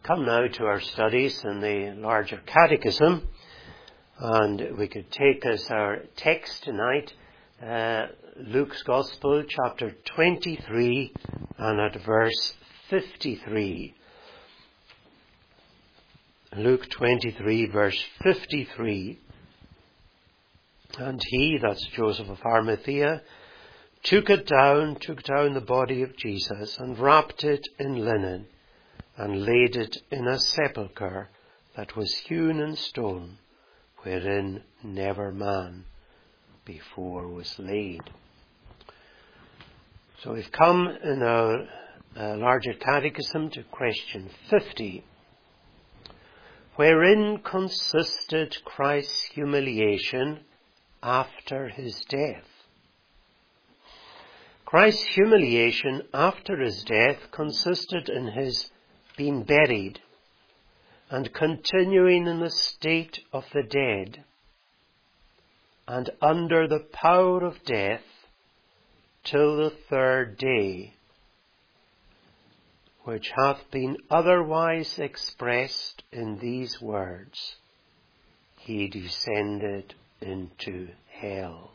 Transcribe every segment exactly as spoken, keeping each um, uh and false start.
come now to our studies in the larger catechism, and we could take as our text tonight uh, Luke's Gospel, chapter twenty-three, and at verse fifty-three. Luke twenty-three, verse fifty-three. And he, that's Joseph of Arimathea, took it down, took down the body of Jesus, and wrapped it in linen, and laid it in a sepulchre that was hewn in stone, wherein never man before was laid. So we've come in our uh, larger catechism to question fifty, wherein consisted Christ's humiliation after his death. Christ's humiliation after his death consisted in his being buried and continuing in the state of the dead and under the power of death till the third day, which hath been otherwise expressed in these words, he descended into hell.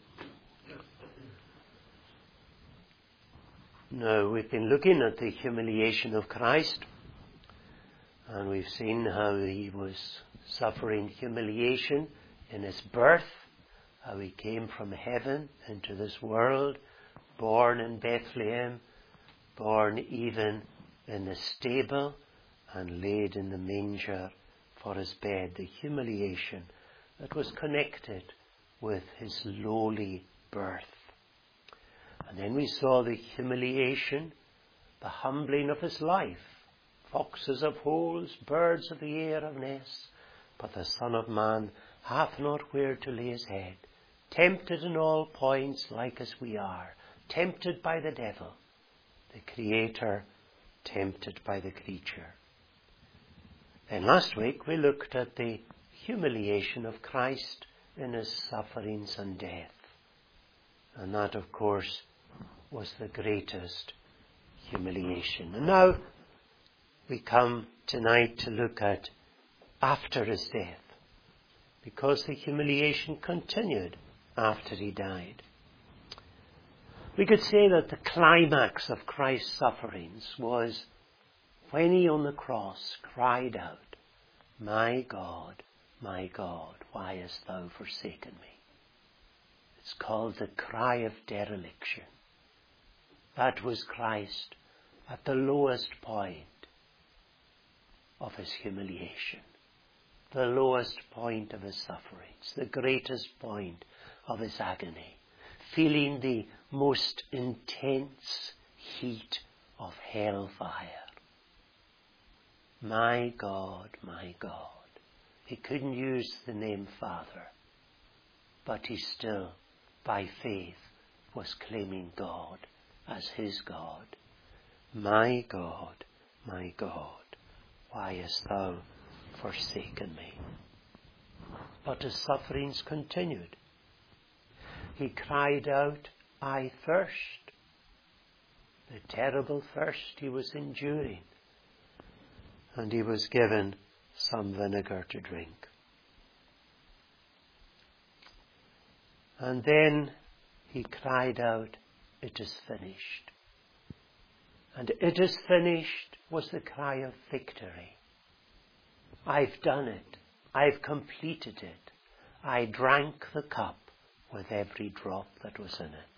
Now, we've been looking at the humiliation of Christ, and we've seen how he was suffering humiliation in his birth, how he came from heaven into this world, born in Bethlehem, born even in the stable, and laid in the manger for his bed. The humiliation that was connected with his lowly birth. And then we saw the humiliation, the humbling of his life. Foxes have holes, birds of the air have nests, but the Son of Man hath not where to lay his head. Tempted in all points like as we are, tempted by the devil, the Creator tempted by the creature. Then last week we looked at the humiliation of Christ in his sufferings and death. And that, of course, was the greatest humiliation. And now we come tonight to look at after his death, because the humiliation continued after he died. We could say that the climax of Christ's sufferings was when he on the cross cried out, "My God, my God, why hast thou forsaken me?" It's called the cry of dereliction. That was Christ at the lowest point of his humiliation, the lowest point of his sufferings, the greatest point of his agony, feeling the most intense heat of hellfire. My God, my God. He couldn't use the name Father, but he still, by faith, was claiming God as his God. My God, my God, why hast thou forsaken me? But his sufferings continued. He cried out, I thirst. The terrible thirst he was enduring. And he was given some vinegar to drink. And then he cried out, it is finished. And it is finished was the cry of victory. I've done it. I've completed it. I drank the cup with every drop that was in it.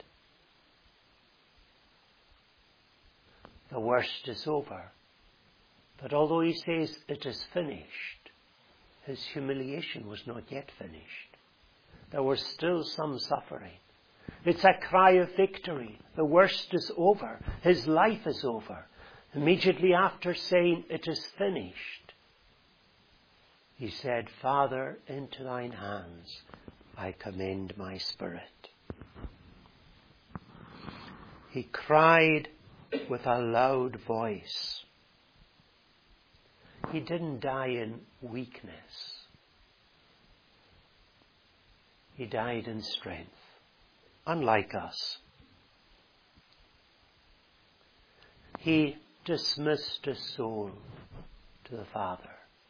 The worst is over. But although he says it is finished, his humiliation was not yet finished. There was still some suffering. It's a cry of victory. The worst is over. His life is over. Immediately after saying it is finished, he said, Father, into thine hands I commend my spirit. He cried with a loud voice. He didn't die in weakness. He died in strength, unlike us. He dismissed his soul to the Father.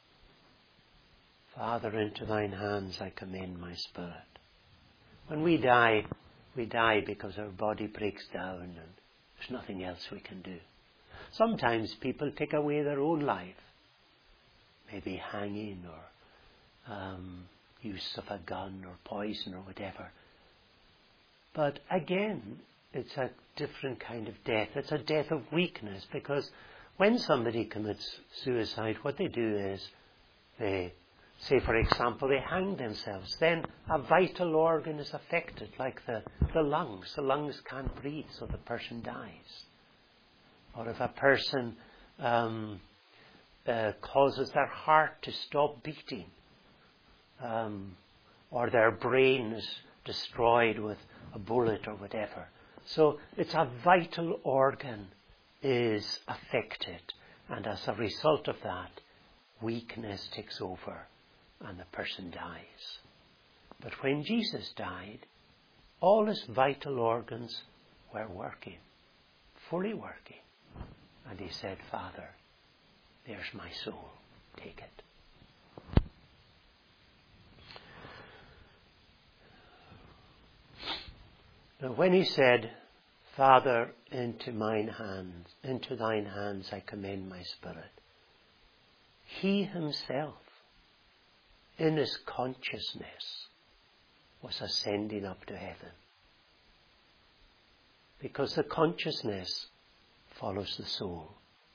Father, into thine hands I commend my spirit. When we die, we die because our body breaks down and there's nothing else we can do. Sometimes people take away their own life, maybe hanging or um, use of a gun or poison or whatever. But again, it's a different kind of death. It's a death of weakness, because when somebody commits suicide, what they do is they, say for example, they hang themselves. Then a vital organ is affected, like the, the lungs. The lungs can't breathe, so the person dies. Or if a person um, uh, causes their heart to stop beating, um, or their brain is destroyed with a bullet or whatever. So it's a vital organ is affected, and as a result of that, weakness takes over and the person dies. But when Jesus died, all his vital organs were working, fully working. And he said, Father, there's my soul, take it. Now when he said, Father, into mine hands, into thine hands I commend my spirit, he himself, in his consciousness, was ascending up to heaven. Because the consciousness follows the soul.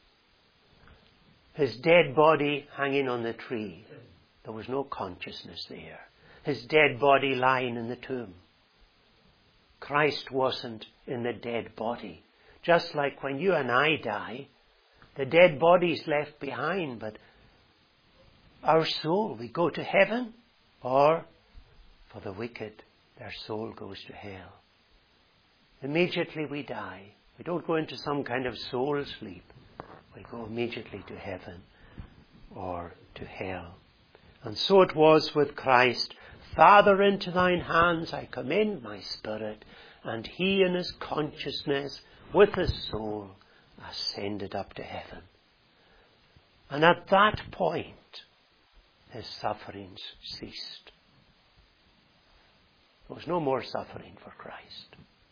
His dead body hanging on the tree, there was no consciousness there. His dead body lying in the tomb, Christ wasn't in the dead body. Just like when you and I die, the dead body's left behind, but our soul, we go to heaven, or for the wicked, their soul goes to hell. Immediately we die. We don't go into some kind of soul sleep. We go immediately to heaven or to hell. And so it was with Christ. Father, into thine hands I commend my spirit. And he in his consciousness, with his soul, ascended up to heaven. And at that point, his sufferings ceased. There was no more suffering for Christ.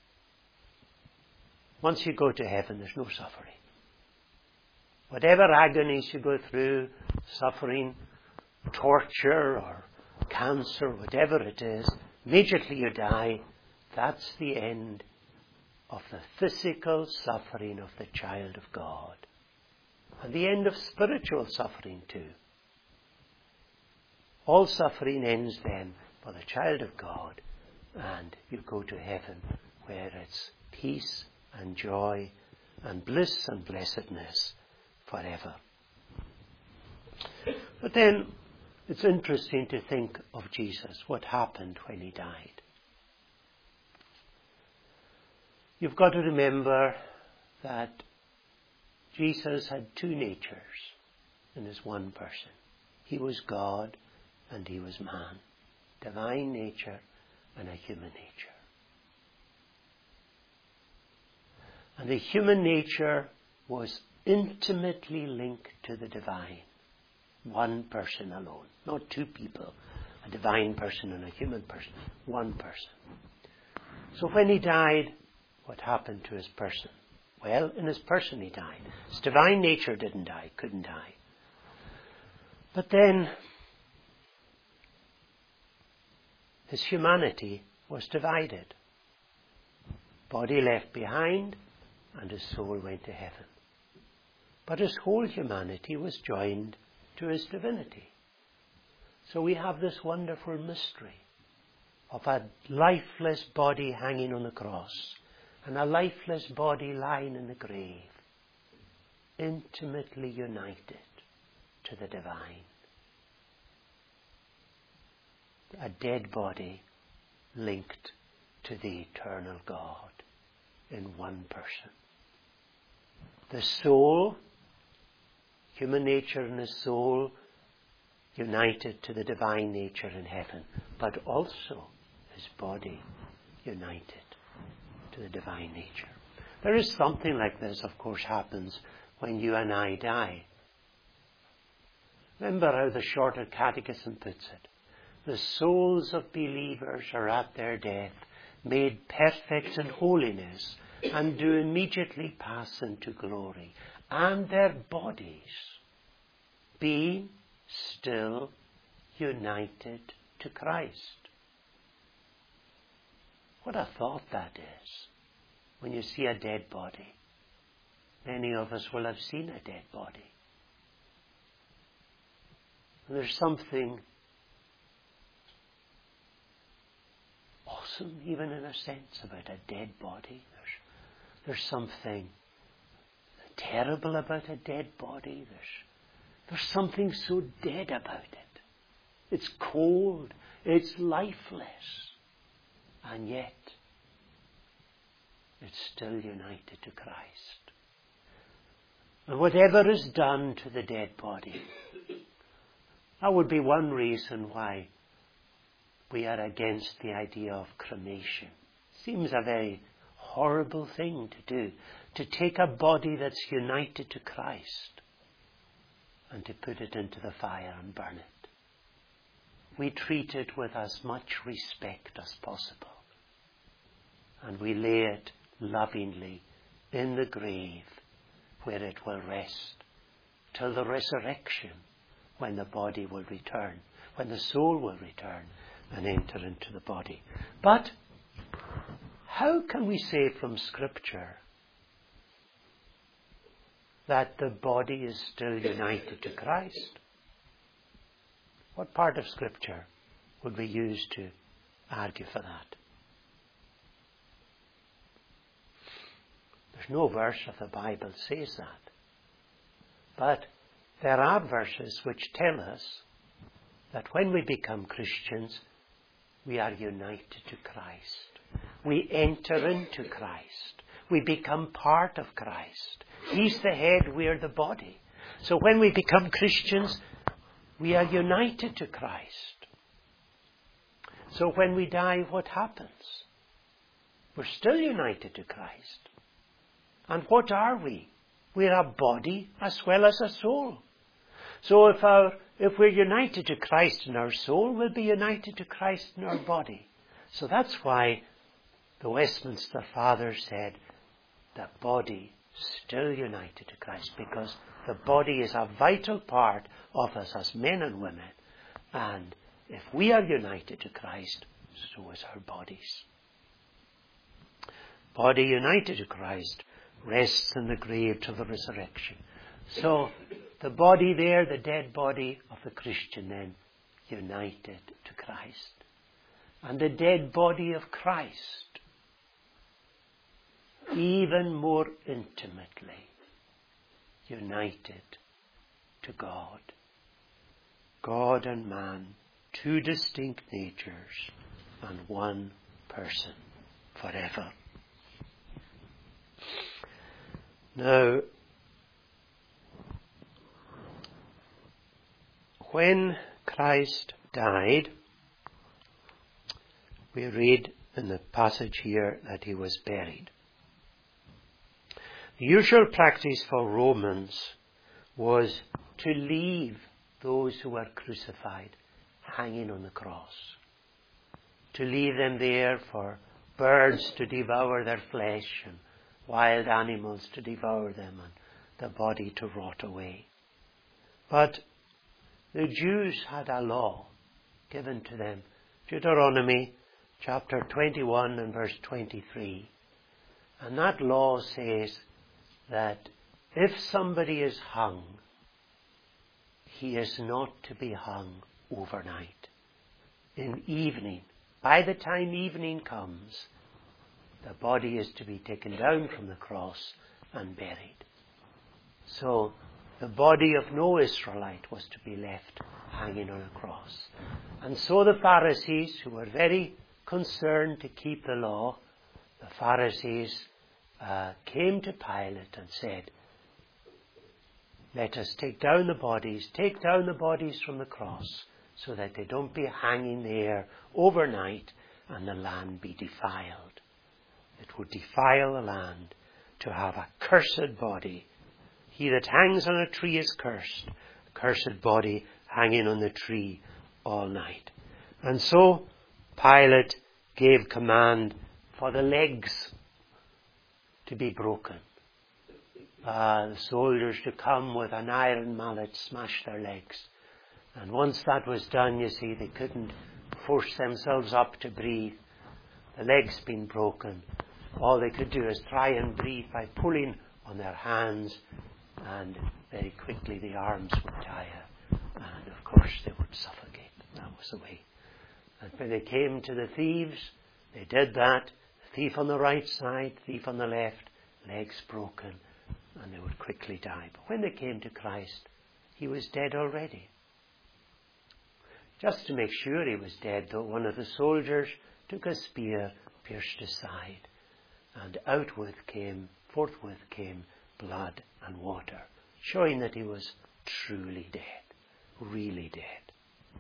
Once you go to heaven, there's no suffering. Whatever agonies you go through, suffering, torture or cancer, whatever it is, immediately you die, that's the end of the physical suffering of the child of God. And the end of spiritual suffering too. All suffering ends then for the child of God, and you go to heaven where it's peace and joy and bliss and blessedness forever. But then it's interesting to think of Jesus, what happened when he died. You've got to remember that Jesus had two natures in his one person. He was God and he was man. Divine nature and a human nature. And the human nature was intimately linked to the divine. One person alone. Not two people. A divine person and a human person. One person. So when he died, what happened to his person? Well, in his person he died. His divine nature didn't die, couldn't die. But then, his humanity was divided. Body left behind, and his soul went to heaven. But his whole humanity was joined to his divinity. So we have this wonderful mystery of a lifeless body hanging on the cross and a lifeless body lying in the grave, intimately united to the divine. A dead body linked to the eternal God in one person. The soul, human nature and his soul, united to the divine nature in heaven, but also his body united to the divine nature. There is something like this, of course, happens when you and I die. Remember how the Shorter Catechism puts it. The souls of believers are at their death made perfect in holiness and do immediately pass into glory, and their bodies being still united to Christ. What a thought that is when you see a dead body. Many of us will have seen a dead body. And there's something awesome, even in a sense, about a dead body. There's, there's something terrible about a dead body. There's, there's something so dead about it. It's cold. It's lifeless. And yet, it's still united to Christ. And whatever is done to the dead body, that would be one reason why we are against the idea of cremation. Seems a very horrible thing to do, to take a body that's united to Christ and to put it into the fire and burn it. We treat it with as much respect as possible, and we lay it lovingly in the grave where it will rest till the resurrection, when the body will return, when the soul will return and enter into the body. But how can we say from Scripture that the body is still united to Christ? What part of Scripture would we use to argue for that? There's no verse of the Bible says that. But there are verses which tell us that when we become Christians, we are united to Christ. We enter into Christ. We become part of Christ. He's the head, we are the body. So when we become Christians, we are united to Christ. So when we die, what happens? We're still united to Christ. And what are we? We're a body as well as a soul. So if our, if we're united to Christ in our soul, we'll be united to Christ in our body. So that's why the Westminster Fathers said the body still united to Christ, because the body is a vital part of us as men and women. And if we are united to Christ, so is our bodies. Body united to Christ rests in the grave till the resurrection. So the body there, the dead body of the Christian then, united to Christ. And the dead body of Christ, even more intimately united to God. God and man, two distinct natures and one person forever. Now, when Christ died, we read in the passage here that he was buried. The usual practice for Romans was to leave those who were crucified hanging on the cross, to leave them there for birds to devour their flesh and wild animals to devour them and the body to rot away. But the Jews had a law given to them. Deuteronomy chapter twenty-one and verse twenty-three. And that law says that if somebody is hung, he is not to be hung overnight. In evening, by the time evening comes, the body is to be taken down from the cross and buried. So the body of no Israelite was to be left hanging on a cross. And so the Pharisees, who were very concerned to keep the law, the Pharisees uh, came to Pilate and said, let us take down the bodies, take down the bodies from the cross, so that they don't be hanging there overnight and the land be defiled. It would defile the land to have a cursed body. He that hangs on a tree is cursed. cursed body hanging on the tree all night. And so Pilate gave command for the legs to be broken. Uh, the soldiers to come with an iron mallet, smash their legs. And once that was done, you see, they couldn't force themselves up to breathe. The legs being broken, all they could do is try and breathe by pulling on their hands, and very quickly the arms would tire, and of course they would suffocate. That was the way. And when they came to the thieves, they did that. The thief on the right side, thief on the left, legs broken, and they would quickly die. But when they came to Christ, he was dead already. Just to make sure he was dead, though, one of the soldiers took a spear, pierced his side, and outward came, forthwith came blood and water, showing that he was truly dead, really dead.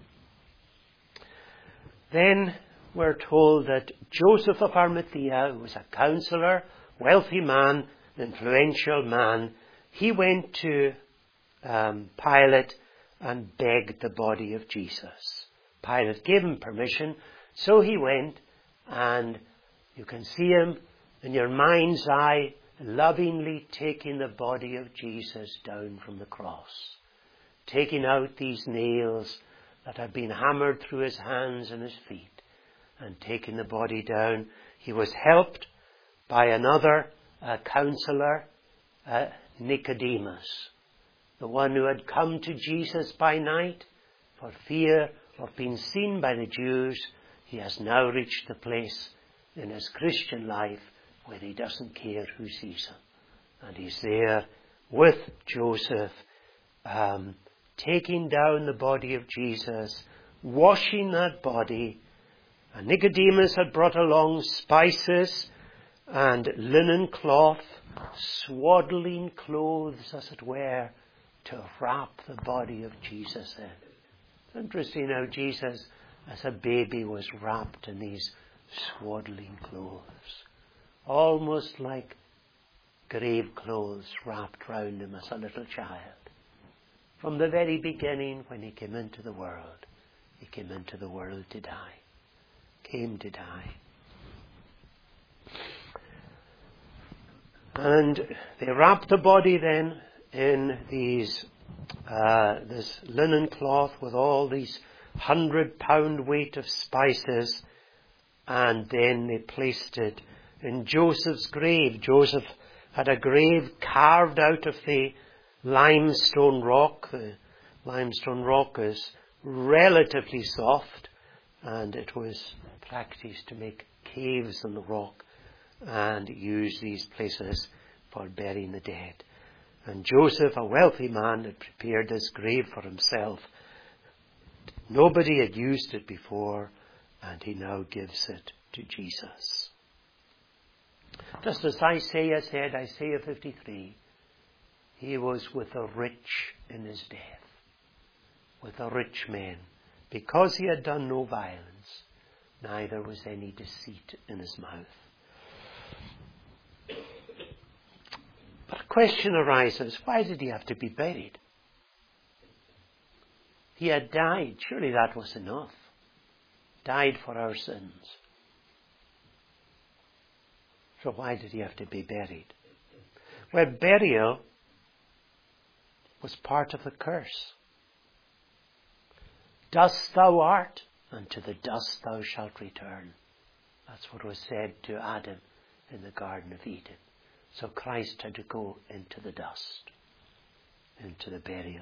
Then we're told that Joseph of Arimathea, who was a counselor, wealthy man, influential man, he went to um, Pilate and begged the body of Jesus. Pilate gave him permission, so he went, and you can see him in your mind's eye lovingly taking the body of Jesus down from the cross, taking out these nails that had been hammered through his hands and his feet, and taking the body down. He was helped by another uh, counselor, uh, Nicodemus, the one who had come to Jesus by night for fear of being seen by the Jews. He has now reached the place in his Christian life where he doesn't care who sees him. And he's there with Joseph, um, taking down the body of Jesus, washing that body. And Nicodemus had brought along spices and linen cloth, swaddling clothes, as it were, to wrap the body of Jesus in. It's interesting how Jesus, as a baby, was wrapped in these swaddling clothes, almost like grave clothes wrapped round him as a little child. From the very beginning, when he came into the world, he came into the world to die, came to die. And they wrapped the body then in these uh, this linen cloth with all these hundred pound weight of spices, and then they placed it in Joseph's grave. Joseph had a grave carved out of the limestone rock. The limestone rock is relatively soft, and it was practiced to make caves in the rock and use these places for burying the dead. And Joseph, a wealthy man, had prepared this grave for himself. Nobody had used it before, and he now gives it to Jesus. Just as Isaiah said, Isaiah fifty-three, he was with the rich in his death, with the rich men, because he had done no violence, neither was any deceit in his mouth. But a question arises, why did he have to be buried? He had died, surely that was enough. Died for our sins. So why did he have to be buried? Well, burial was part of the curse. Dust thou art, and to the dust thou shalt return. That's what was said to Adam in the Garden of Eden. So Christ had to go into the dust, into the burial.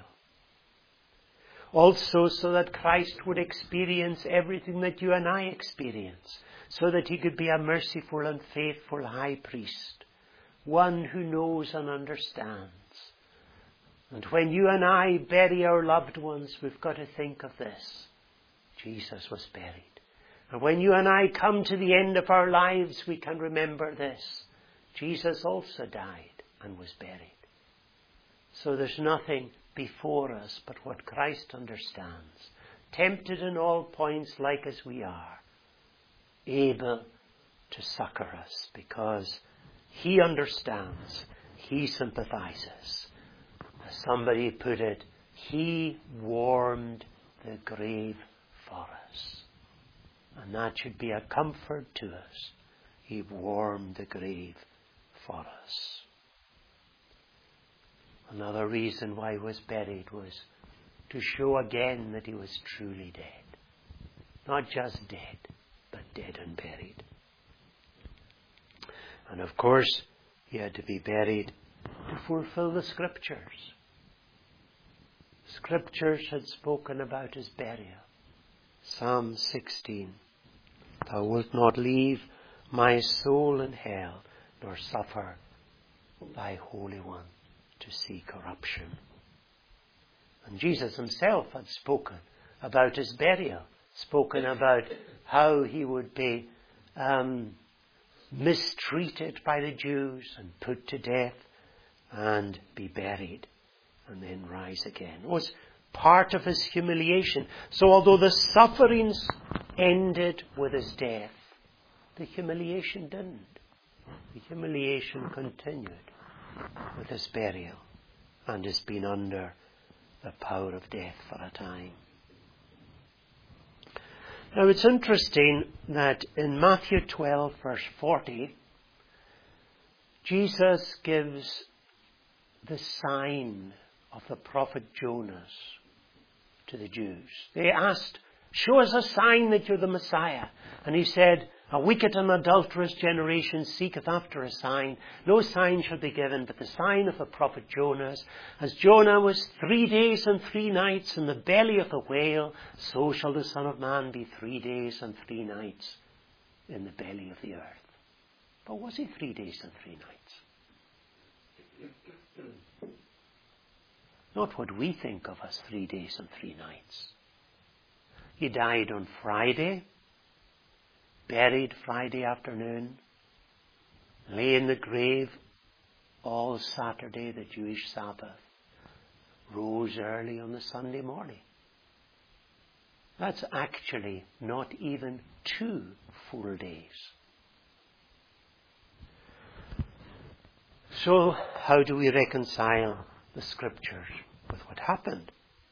Also, so that Christ would experience everything that you and I experience, so that he could be a merciful and faithful high priest, one who knows and understands. And when you and I bury our loved ones, we've got to think of this. Jesus was buried. And when you and I come to the end of our lives, we can remember this. Jesus also died and was buried. So there's nothing before us but what Christ understands, tempted in all points like as we are, able to succor us because he understands, he sympathizes. As somebody put it, He warmed the grave for us. And that should be a comfort to us. He warmed the grave for us. Another reason why he was buried was to show again that he was truly dead. Not just dead, but dead and buried. And of course, he had to be buried to fulfill the Scriptures. Scriptures had spoken about his burial. Psalm sixteen. Thou wilt not leave my soul in hell, nor suffer thy Holy One to see corruption. And Jesus himself had spoken about his burial, spoken about how he would be um, mistreated by the Jews and put to death and be buried and then rise again. It was part of his humiliation. So although the sufferings ended with his death, the humiliation didn't. The humiliation continued with his burial and has been under the power of death for a time. Now it's interesting that in Matthew twelve verse forty, Jesus gives the sign of the prophet Jonas to the Jews. They asked, show us a sign that you're the Messiah. And he said, a wicked and adulterous generation seeketh after a sign. No sign shall be given but the sign of the prophet Jonas. As Jonah was three days and three nights in the belly of the whale, so shall the Son of Man be three days and three nights in the belly of the earth. But was he three days and three nights? Not what we think of as three days and three nights. He died on Friday, buried Friday afternoon, lay in the grave all Saturday, the Jewish Sabbath, rose early on the Sunday morning. That's actually not even two full days. So how do we reconcile the Scriptures with what happened?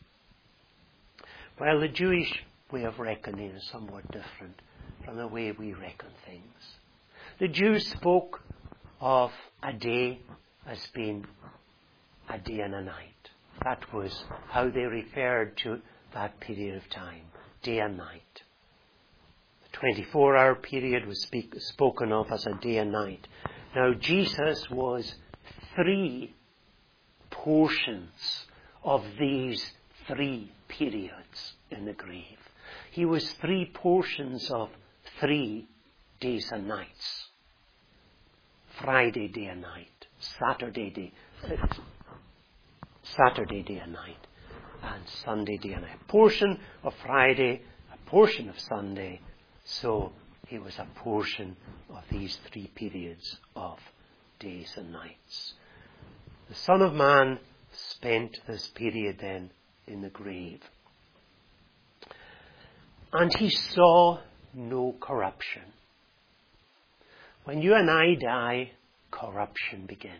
Well, the Jewish way of reckoning is somewhat different from the way we reckon things. The Jews spoke of a day as being a day and a night. That was how they referred to that period of time, day and night. The twenty-four hour period was speak, spoken of as a day and night. Now, Jesus was three portions of these three periods in the grave. He was three portions of three days and nights. Friday day and night, Saturday day, uh, Saturday day and night, and Sunday day and night. A portion of Friday, a portion of Sunday. So he was a portion of these three periods of days and nights. The Son of Man spent this period then in the grave. And he saw no corruption. When you and I die, corruption begins.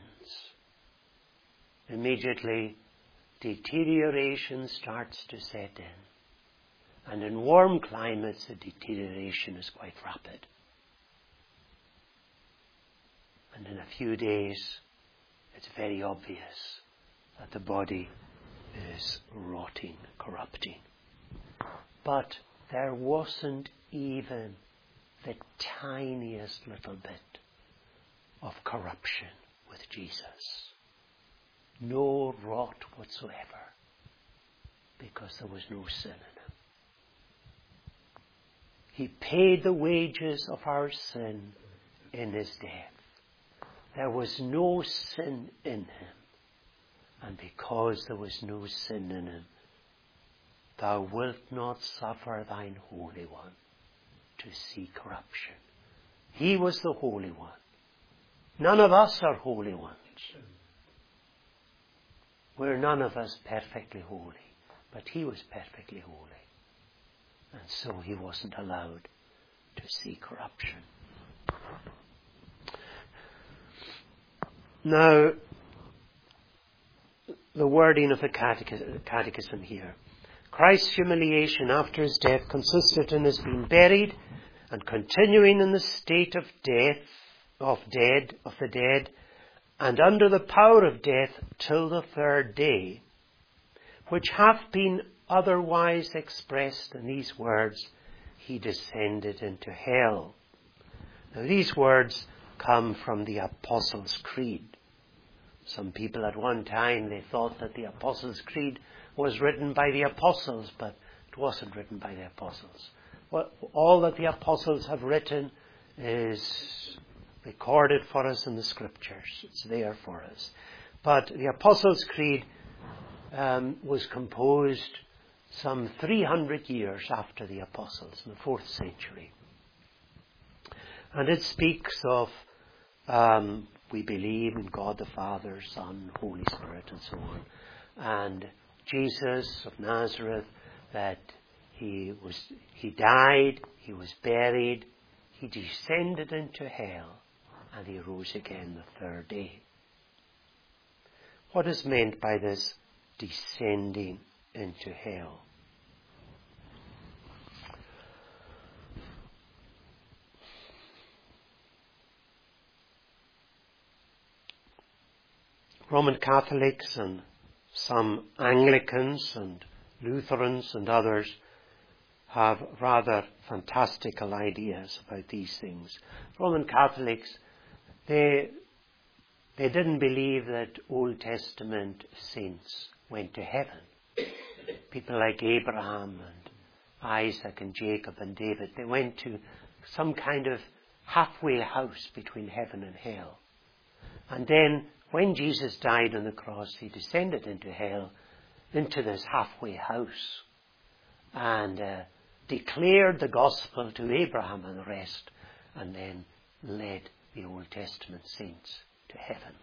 Immediately, deterioration starts to set in. And in warm climates, the deterioration is quite rapid. And in a few days, it's very obvious that the body is rotting, corrupting. But there wasn't even the tiniest little bit of corruption with Jesus. No rot whatsoever, because there was no sin in him. He paid the wages of our sin in his death. There was no sin in him. And because there was no sin in him, thou wilt not suffer thine Holy One to see corruption. He was the Holy One. None of us are holy ones. We're none of us perfectly holy. But he was perfectly holy. And so he wasn't allowed to see corruption. Now, the wording of the catechism here. Christ's humiliation after his death consisted in his being buried and continuing in the state of death, of dead, of the dead, and under the power of death till the third day, which hath been otherwise expressed in these words, he descended into hell. Now these words come from the Apostles' Creed. Some people at one time, they thought that the Apostles' Creed was written by the apostles, but it wasn't written by the apostles. Well, all that the apostles have written is recorded for us in the scriptures. It's there for us. But the Apostles' Creed um, was composed some three hundred years after the apostles, in the fourth century. And it speaks of, um, we believe in God the Father, Son, Holy Spirit, and so on. And Jesus of Nazareth, that he was, he died, he was buried, he descended into hell, and he rose again the third day. What is meant by this descending into hell? Roman Catholics and some Anglicans and Lutherans and others have rather fantastical ideas about these things. Roman Catholics, they, they didn't believe that Old Testament saints went to heaven. People like Abraham and Isaac and Jacob and David, they went to some kind of halfway house between heaven and hell. And then when Jesus died on the cross, he descended into hell, into this halfway house, and uh, declared the gospel to Abraham and the rest, and then led the Old Testament saints to heaven.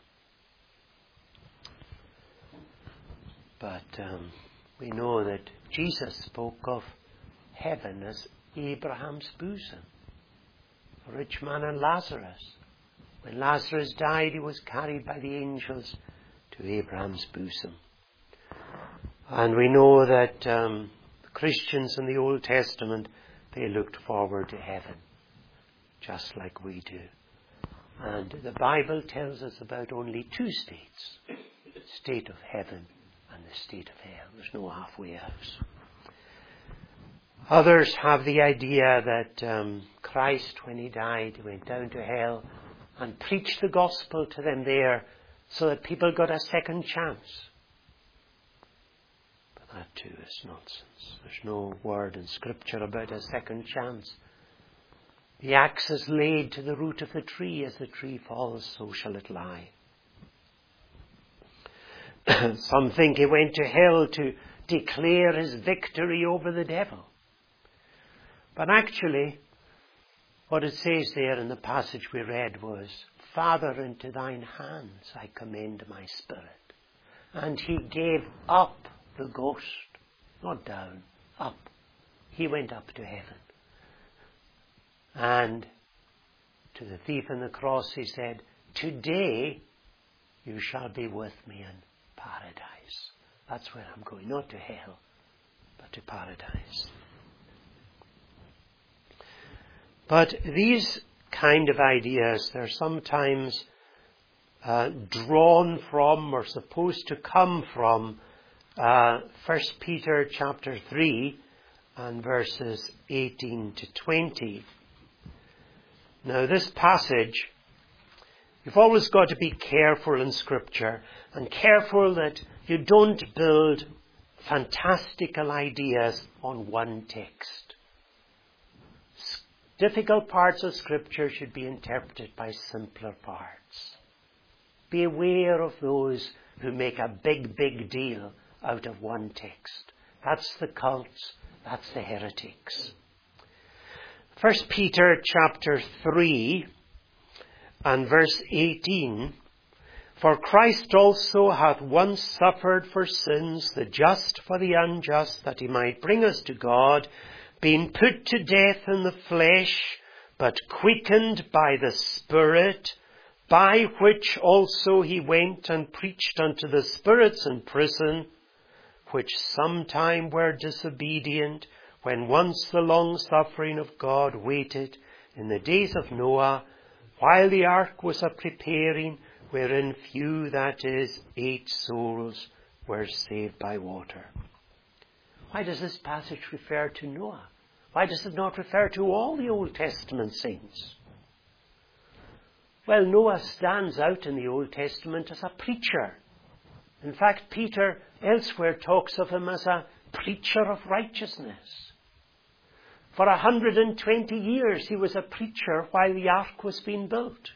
But um, we know that Jesus spoke of heaven as Abraham's bosom, a rich man and Lazarus. When Lazarus died, he was carried by the angels to Abraham's bosom. And we know that um, the Christians in the Old Testament, they looked forward to heaven, just like we do. And the Bible tells us about only two states, the state of heaven and the state of hell. There's no halfway house. Others have the idea that um, Christ, when he died, he went down to hell and preached the gospel to them there so that people got a second chance. But that too is nonsense. There's no word in Scripture about a second chance. The axe is laid to the root of the tree. As the tree falls, so shall it lie. Some think he went to hell to declare his victory over the devil. But actually, what it says there in the passage we read was, Father, into thine hands I commend my spirit. And he gave up the ghost, not down, up. He went up to heaven. And to the thief on the cross he said, today you shall be with me in paradise. That's where I'm going, not to hell, but to paradise. But these kind of ideas, they're sometimes uh, drawn from or supposed to come from uh, First Peter chapter three and verses eighteen to twenty. Now this passage, you've always got to be careful in Scripture and careful that you don't build fantastical ideas on one text. Difficult parts of Scripture should be interpreted by simpler parts. Be aware of those who make a big, big deal out of one text. That's the cults. That's the heretics. First Peter chapter three and verse eighteen. For Christ also hath once suffered for sins, the just for the unjust, that he might bring us to God, being put to death in the flesh, but quickened by the Spirit, by which also he went and preached unto the spirits in prison, which sometime were disobedient, when once the long suffering of God waited in the days of Noah, while the ark was a preparing, wherein few, that is, eight souls, were saved by water. Why does this passage refer to Noah? Why does it not refer to all the Old Testament saints? Well, Noah stands out in the Old Testament as a preacher. In fact, Peter elsewhere talks of him as a preacher of righteousness. For a hundred and twenty years he was a preacher while the ark was being built.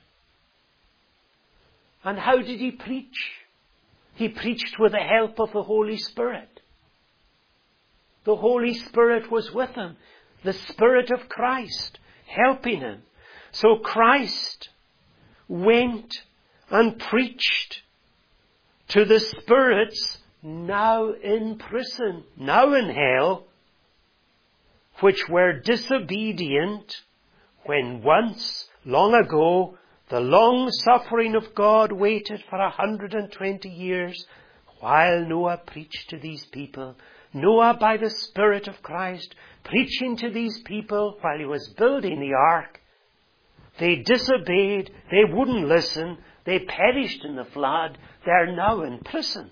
And how did he preach? He preached with the help of the Holy Spirit. The Holy Spirit was with him. The Spirit of Christ helping him. So Christ went and preached to the spirits now in prison, now in hell, which were disobedient when once, long ago, the long suffering of God waited for a hundred and twenty years while Noah preached to these people. Noah, by the Spirit of Christ, preaching to these people while he was building the ark. They disobeyed, they wouldn't listen, they perished in the flood, they're now in prison.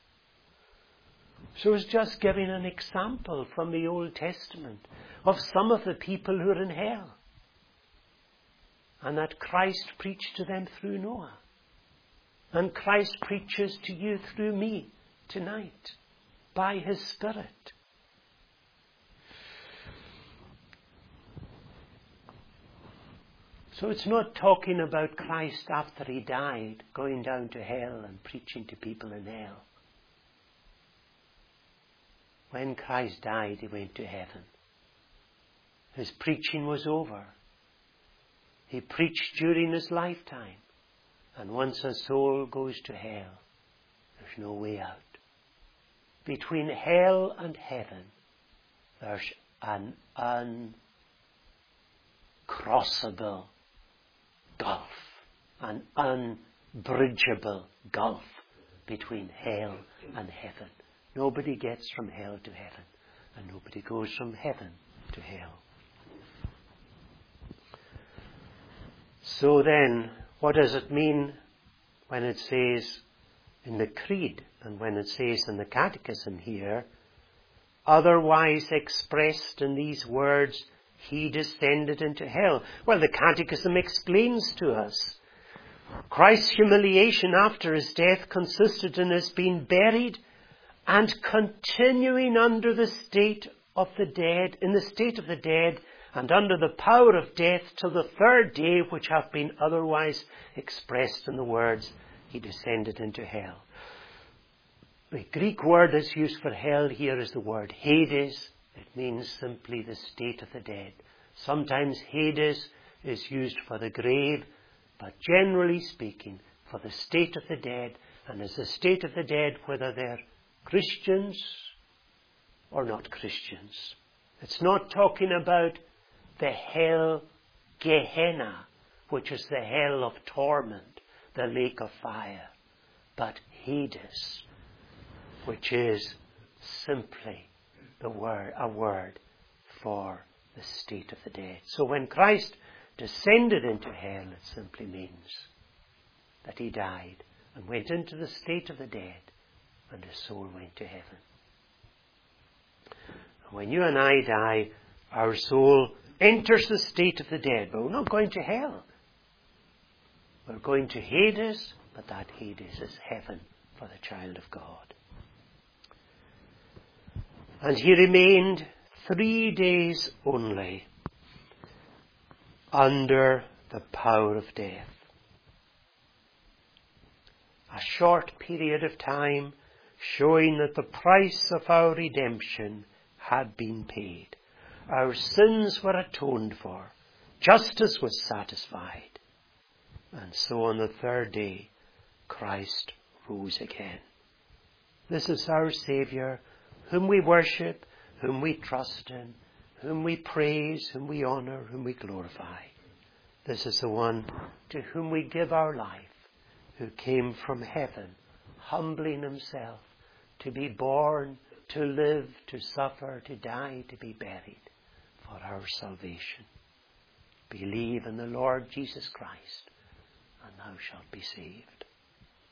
So it's just giving an example from the Old Testament of some of the people who are in hell. And that Christ preached to them through Noah. And Christ preaches to you through me tonight by his Spirit. So it's not talking about Christ after he died, going down to hell and preaching to people in hell. When Christ died, he went to heaven. His preaching was over. He preached during his lifetime. And once a soul goes to hell, there's no way out. Between hell and heaven, there's an uncrossable gulf, an unbridgeable gulf between hell and heaven. Nobody gets from hell to heaven, and nobody goes from heaven to hell. So then, what does it mean when it says in the Creed and when it says in the Catechism here, otherwise expressed in these words, he descended into hell? Well, the Catechism explains to us. Christ's humiliation after his death consisted in his being buried and continuing under the state of the dead, in the state of the dead, and under the power of death till the third day, which have been otherwise expressed in the words, he descended into hell. The Greek word that's used for hell here is the word Hades. It means simply the state of the dead. Sometimes Hades is used for the grave, but generally speaking, for the state of the dead. And as the state of the dead, whether they're Christians or not Christians. It's not talking about the hell Gehenna, which is the hell of torment, the lake of fire, but Hades, which is simply the word, a word for the state of the dead. So when Christ descended into hell, it simply means that he died and went into the state of the dead, and his soul went to heaven. When you and I die, our soul enters the state of the dead, but we're not going to hell. We're going to Hades, but that Hades is heaven for the child of God. And he remained three days only under the power of death. A short period of time showing that the price of our redemption had been paid. Our sins were atoned for. Justice was satisfied. And so on the third day, Christ rose again. This is our Saviour, whom we worship, whom we trust in, whom we praise, whom we honour, whom we glorify. This is the one to whom we give our life, who came from heaven, humbling himself, to be born, to live, to suffer, to die, to be buried for our salvation. Believe in the Lord Jesus Christ, and thou shalt be saved.